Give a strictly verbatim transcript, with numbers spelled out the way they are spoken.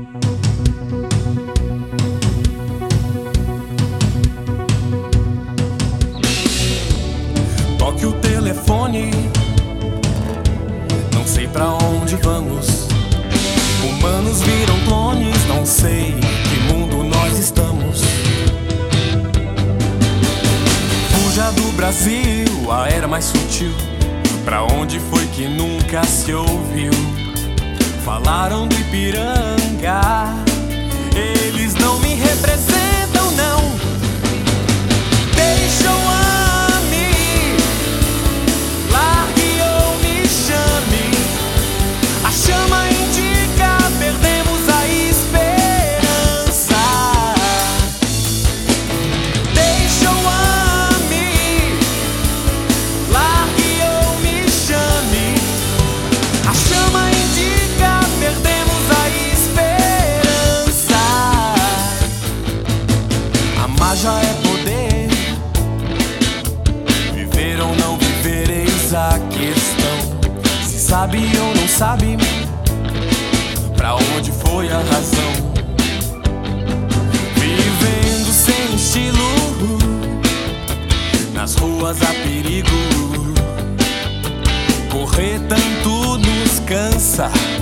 Toque o telefone, não sei pra onde vamos. Humanos viram clones, não sei que mundo nós estamos. Fuja do Brasil, a era mais sutil. Pra onde foi que nunca se ouviu? Falaram do Ipiranga, eles não me representam, não. Deixa eu ame, largue ou me chame. A chama indica, perdemos a esperança. Deixa eu ame, largue ou me chame. A chama indica, perdemos a esperança. Amar já é poder, viver ou não viver, eis a questão. Se sabe ou não sabe, pra onde foi a razão? Vivendo sem estilo, nas ruas há perigo. Correr tanto nos cansa.